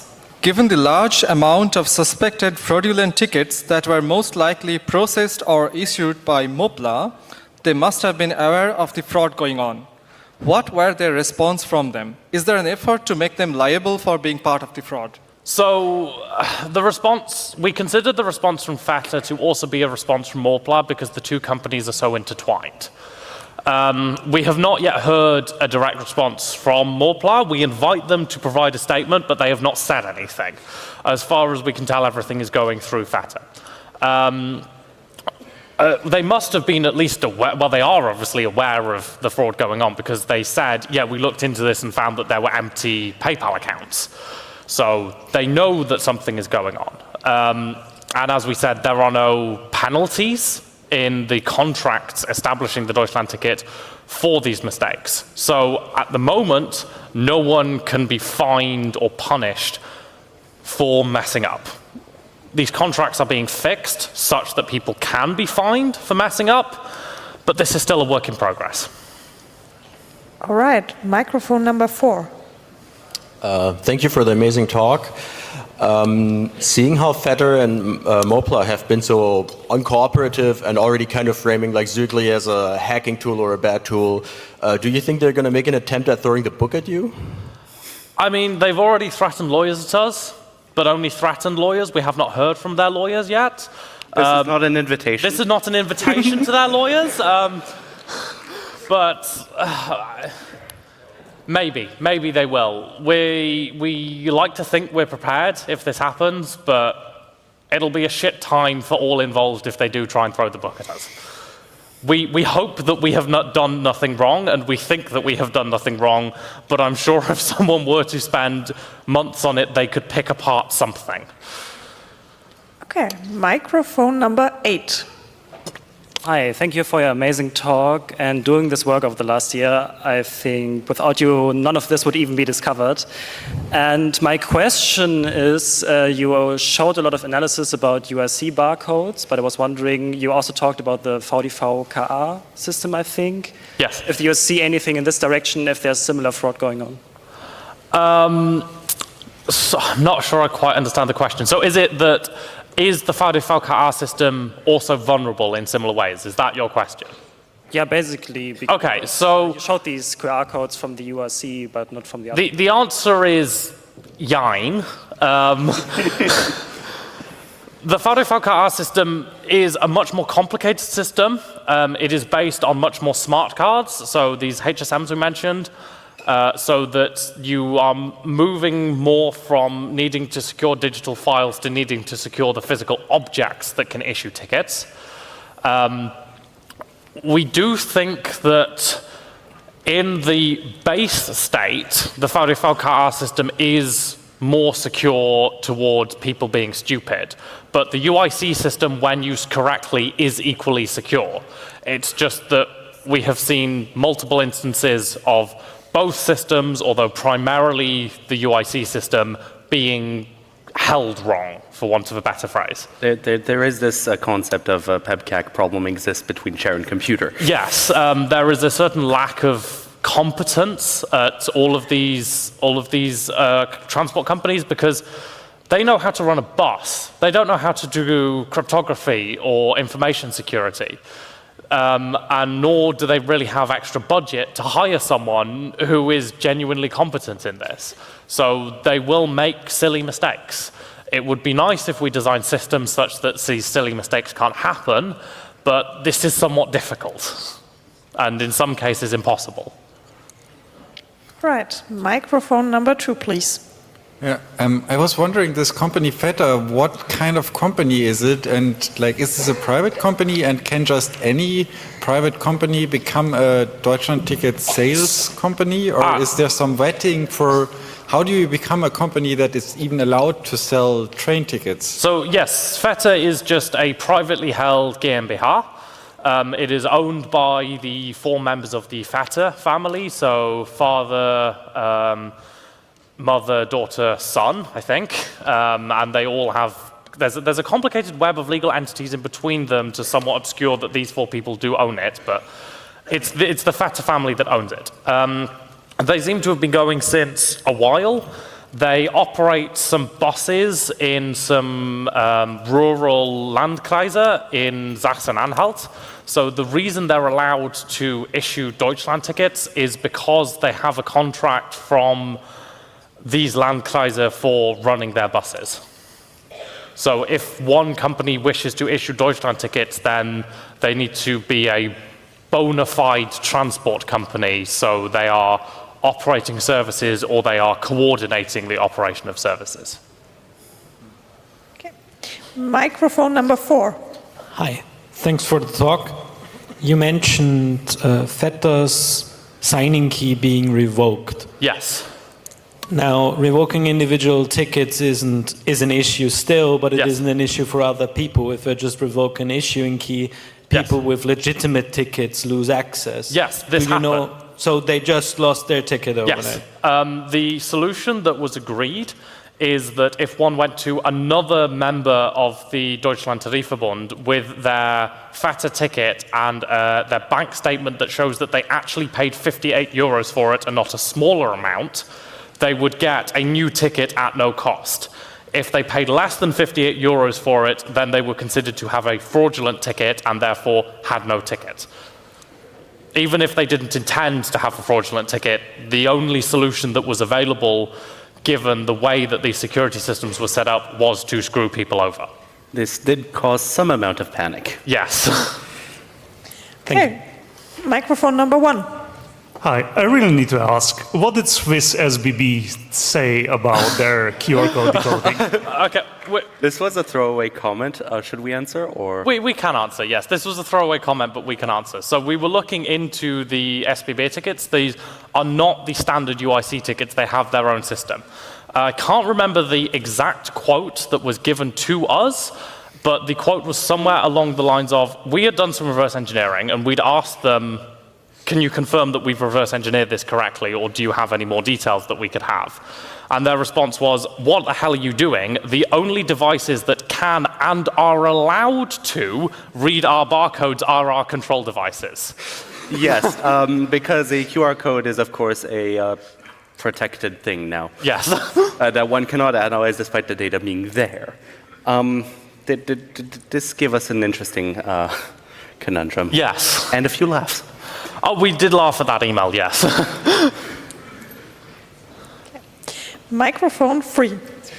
Given the large amount of suspected fraudulent tickets that were most likely processed or issued by Mopla, they must have been aware of the fraud going on. What were their response from them? Is there an effort to make them liable for being part of the fraud? So uh, the response, we considered the response from FETA to also be a response from Mopla because the two companies are so intertwined. Um, we have not yet heard a direct response from Mopla. We invite them to provide a statement, but they have not said anything. As far as we can tell, everything is going through FETA. Um, uh, they must have been at least aware, well, they are obviously aware of the fraud going on because they said, yeah, we looked into this and found that there were empty PayPal accounts. So they know that something is going on. Um, and as we said, there are no penalties in the contracts establishing the Deutschland ticket for these mistakes. So at the moment, no one can be fined or punished for messing up. These contracts are being fixed such that people can be fined for messing up, but this is still a work in progress. All right, microphone number four. Uh, thank you for the amazing talk. Um, seeing how FETA and uh, Mopla have been so uncooperative and already kind of framing like Zügli as a hacking tool or a bad tool, uh, do you think they're going to make an attempt at throwing the book at you? I mean, they've already threatened lawyers at us, but only threatened lawyers. We have not heard from their lawyers yet. This um, is not an invitation. This is not an invitation to their lawyers, um, but uh, maybe, maybe they will. We, we like to think we're prepared if this happens, but it'll be a shit time for all involved if they do try and throw the book at us. We, we hope that we have not done nothing wrong, and we think that we have done nothing wrong, but I'm sure if someone were to spend months on it, they could pick apart something. Okay, microphone number eight. Hi, thank you for your amazing talk and doing this work over the last year. I think without you, none of this would even be discovered. And my question is, uh, you showed a lot of analysis about U I C barcodes, but I was wondering, you also talked about the V D V K A system, I think. Yes. If you see anything in this direction, if there's similar fraud going on. Um, so I'm not sure I quite understand the question. So is it that Is the V D V K A system also vulnerable in similar ways? Is that your question? Yeah, basically. Okay, so you showed these Q R codes from the U I C, but not from the other. The, the answer is yine. Um, the V D V K A system is a much more complicated system. Um, it is based on much more smart cards, so these H S Ms we mentioned. Uh, so that you are moving more from needing to secure digital files to needing to secure the physical objects that can issue tickets. Um, we do think that in the base state, the V D V K A system is more secure towards people being stupid. But the U I C system, when used correctly, is equally secure. It's just that we have seen multiple instances of both systems, although primarily the U I C system, being held wrong, for want of a better phrase. There, there, there is this uh, concept of a PEBCAC problem exists between share and computer. Yes, um, there is a certain lack of competence at all of these, all of these uh, transport companies because they know how to run a bus. They don't know how to do cryptography or information security. Um, and nor do they really have extra budget to hire someone who is genuinely competent in this. So they will make silly mistakes. It would be nice if we designed systems such that these silly mistakes can't happen, but this is somewhat difficult, and in some cases impossible. Right, microphone number two, please. Yeah, um, I was wondering, this company FETA, what kind of company is it? And like, is this a private company? And can just any private company become a Deutschland Ticket sales company? Or ah. is there some vetting for how do you become a company that is even allowed to sell train tickets? So yes, FETA is just a privately held GmbH. Um, it is owned by the four members of the FETA family, so father, um, mother, daughter, son, I think, um, and they all have, there's a, there's a complicated web of legal entities in between them to somewhat obscure that these four people do own it, but it's the, it's the FETA family that owns it. Um, they seem to have been going since a while. They operate some buses in some um, rural Landkreise in Sachsen-Anhalt. So the reason they're allowed to issue Deutschland tickets is because they have a contract from these Landkreise for running their buses. So if one company wishes to issue Deutschland tickets, then they need to be a bona fide transport company, so they are operating services or they are coordinating the operation of services. Okay. Microphone number four. Hi, thanks for the talk. You mentioned uh, Vetter's signing key being revoked. Yes. Now, revoking individual tickets isn't is an issue still, but it Yes. isn't an issue for other people. If I just revoke an issuing key, people Yes. with legitimate tickets lose access. Yes, this Do you know? happened. So they just lost their ticket overnight. Yes. Um, the solution that was agreed is that if one went to another member of the Deutschland Tarifverbund with their Vetter ticket and uh, their bank statement that shows that they actually paid fifty-eight euros for it and not a smaller amount, they would get a new ticket at no cost. If they paid less than fifty-eight euros for it, then they were considered to have a fraudulent ticket and therefore had no ticket. Even if they didn't intend to have a fraudulent ticket, the only solution that was available, given the way that these security systems were set up, was to screw people over. This did cause some amount of panic. Yes. Okay. Microphone number one. Hi, I really need to ask, what did Swiss S B B say about their Q R code decoding? Okay. We, This was a throwaway comment. Uh, should we answer or? we, we can answer, yes. This was a throwaway comment, but we can answer. So we were looking into the S B B tickets. These are not the standard U I C tickets. They have their own system. I can't remember the exact quote that was given to us, but the quote was somewhere along the lines of, we had done some reverse engineering and we'd asked them, can you confirm that we've reverse engineered this correctly, or do you have any more details that we could have? And their response was, what the hell are you doing? The only devices that can and are allowed to read our barcodes are our control devices. Yes, um, because a Q R code is, of course, a uh, protected thing now. Yes. uh, that one cannot analyze despite the data being there. Um, did, did, did this give us an interesting uh, conundrum? Yes. And a few laughs. Oh, we did laugh at that email, yes. Microphone three.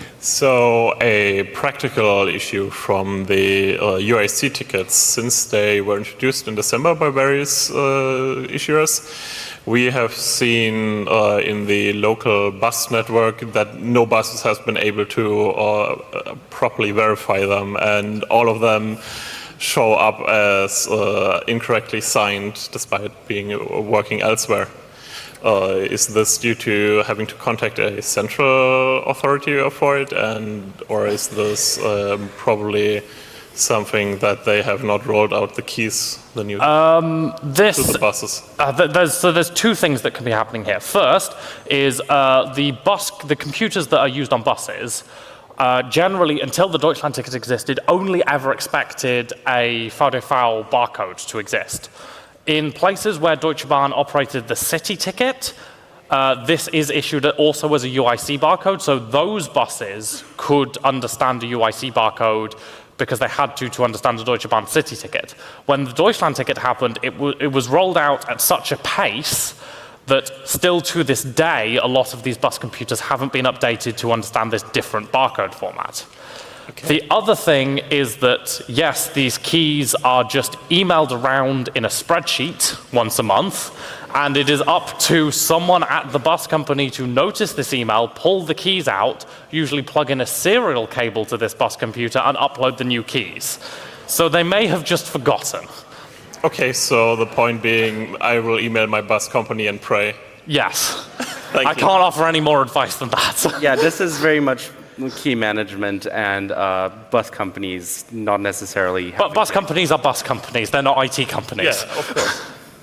So a practical issue from the uh, U I C tickets, since they were introduced in December by various uh, issuers, we have seen uh, in the local bus network that no buses has been able to uh, properly verify them, and all of them show up as uh, incorrectly signed despite being uh, working elsewhere. Uh, is this due to having to contact a central authority for it, and or is this um, probably something that they have not rolled out the keys, the new um, this, to the buses? Uh, th there's, so there's two things that can be happening here. First is uh, the bus, the computers that are used on buses. Uh, generally, until the Deutschland ticket existed, only ever expected a V D V barcode to exist. In places where Deutsche Bahn operated the city ticket, uh, this is issued also as a U I C barcode, so those buses could understand a U I C barcode because they had to to understand the Deutsche Bahn city ticket. When the Deutschland ticket happened, it, it was rolled out at such a pace that still to this day, a lot of these bus computers haven't been updated to understand this different barcode format. Okay. The other thing is that, yes, these keys are just emailed around in a spreadsheet once a month, and it is up to someone at the bus company to notice this email, pull the keys out, usually plug in a serial cable to this bus computer, and upload the new keys. So they may have just forgotten. Okay, so the point being, I will email my bus company and pray. Yes. Thank I you. can't offer any more advice than that. Yeah, this is very much key management, and uh, bus companies not necessarily. But bus companies are bus companies, they're not I T companies. Yeah, of course.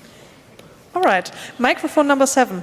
All right. Microphone number seven.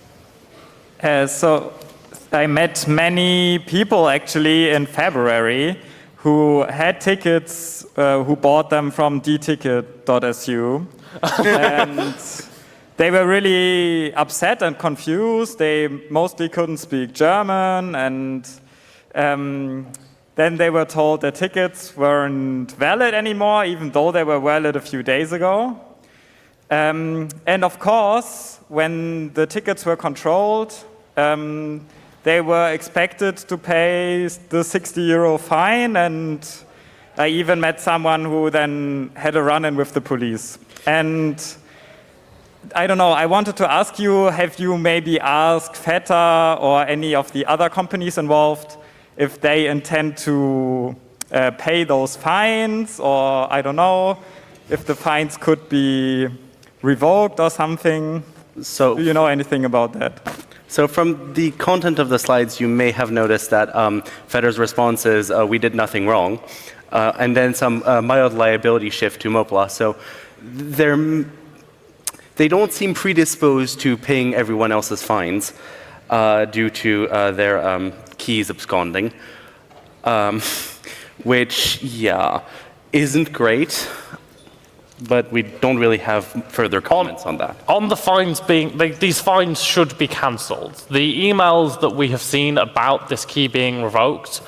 Uh, so I met many people actually in February who had tickets, uh, who bought them from d ticket dot s u. And they were really upset and confused. They mostly couldn't speak German, and um, then they were told their tickets weren't valid anymore, even though they were valid a few days ago. Um, and of course, when the tickets were controlled, um, they were expected to pay the sixty euro fine, and I even met someone who then had a run-in with the police. And I don't know, I wanted to ask you, have you maybe asked Feta or any of the other companies involved if they intend to uh, pay those fines, or I don't know, if the fines could be revoked or something? So, do you know anything about that? So from the content of the slides, you may have noticed that um, Fetter's response is, uh, we did nothing wrong, uh, and then some uh, mild liability shift to Mopla. So they're, they don't seem predisposed to paying everyone else's fines uh, due to uh, their um, keys absconding, um, which, yeah, isn't great. But we don't really have further comments on, on that. On the fines being, they, these fines should be cancelled. The emails that we have seen about this key being revoked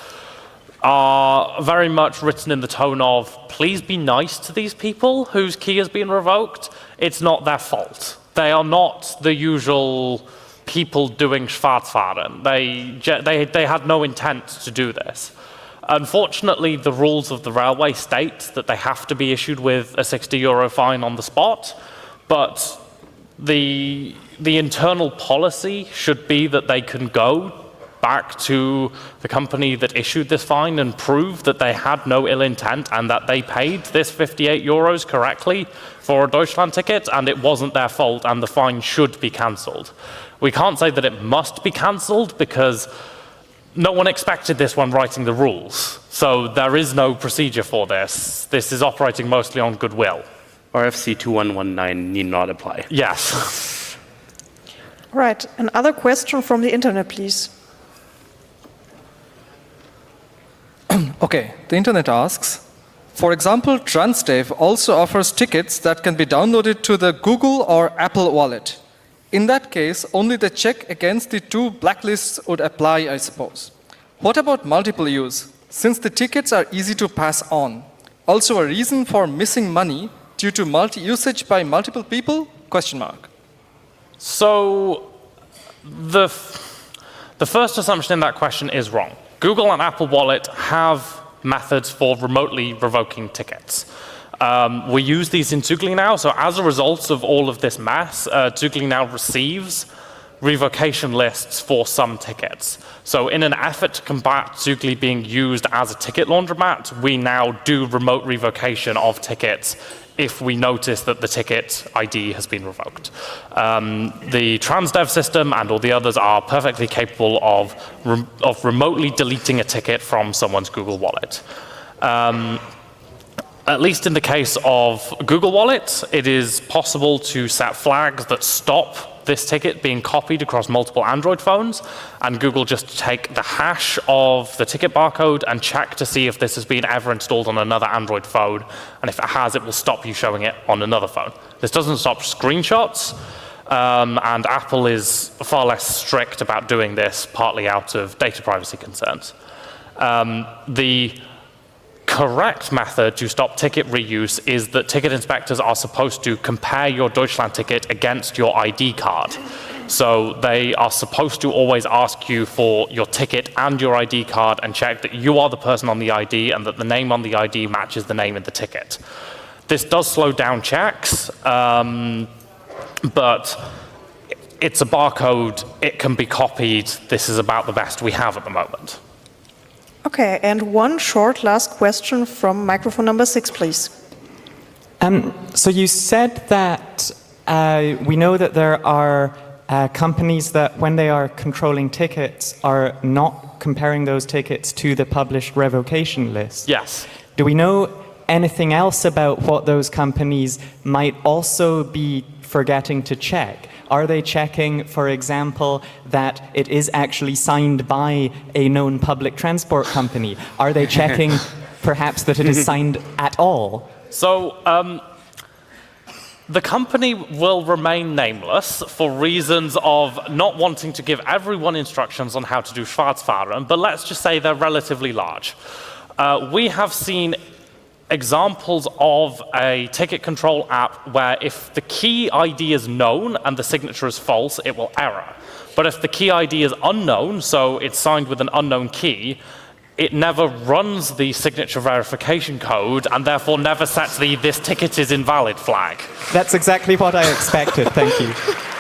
are very much written in the tone of, please be nice to these people whose key has been revoked. It's not their fault. They are not the usual people doing Schwarzfahren. They, they, they had no intent to do this. Unfortunately, the rules of the railway state that they have to be issued with a sixty euro fine on the spot, but the, the internal policy should be that they can go back to the company that issued this fine and prove that they had no ill intent and that they paid this fifty-eight euros correctly for a Deutschland ticket, and it wasn't their fault, and the fine should be cancelled. We can't say that it must be cancelled because no one expected this when writing the rules, so there is no procedure for this. This is operating mostly on goodwill. R F C two one one nine need not apply. Yes. Right, another question from the internet, please. Okay, the internet asks, for example, Transdev also offers tickets that can be downloaded to the Google or Apple wallet. In that case, only the check against the two blacklists would apply, I suppose. What about multiple use? Since the tickets are easy to pass on, also a reason for missing money due to multi-usage by multiple people? Question mark. So the, f the first assumption in that question is wrong. Google and Apple Wallet have methods for remotely revoking tickets. Um, we use these in Zugli now, so as a result of all of this mess, uh, Zugli now receives revocation lists for some tickets. So in an effort to combat Zugli being used as a ticket laundromat, we now do remote revocation of tickets if we notice that the ticket I D has been revoked. Um, the Transdev system and all the others are perfectly capable of, re of remotely deleting a ticket from someone's Google Wallet. Um, At least in the case of Google Wallet, it is possible to set flags that stop this ticket being copied across multiple Android phones, and Google just take the hash of the ticket barcode and check to see if this has been ever installed on another Android phone, and if it has, it will stop you showing it on another phone. This doesn't stop screenshots, um, and Apple is far less strict about doing this, partly out of data privacy concerns. Um, the correct method to stop ticket reuse is that ticket inspectors are supposed to compare your Deutschland ticket against your I D card. So they are supposed to always ask you for your ticket and your I D card and check that you are the person on the I D and that the name on the I D matches the name in the ticket. This does slow down checks, um, but it's a barcode, it can be copied. This is about the best we have at the moment. Okay, and one short last question from microphone number six, please. Um, so you said that uh, we know that there are uh, companies that, when they are controlling tickets, are not comparing those tickets to the published revocation list. Yes. Do we know anything else about what those companies might also be forgetting to check? Are they checking, for example, that it is actually signed by a known public transport company? Are they checking, perhaps, that it is signed at all? So, um, The company will remain nameless for reasons of not wanting to give everyone instructions on how to do Schwarzfahren, but let's just say they're relatively large. Uh, we have seen examples of a ticket control app where if the key I D is known and the signature is false, it will error. But if the key I D is unknown, so it's signed with an unknown key, it never runs the signature verification code and therefore never sets the "this ticket is invalid" flag. That's exactly what I expected. Thank you.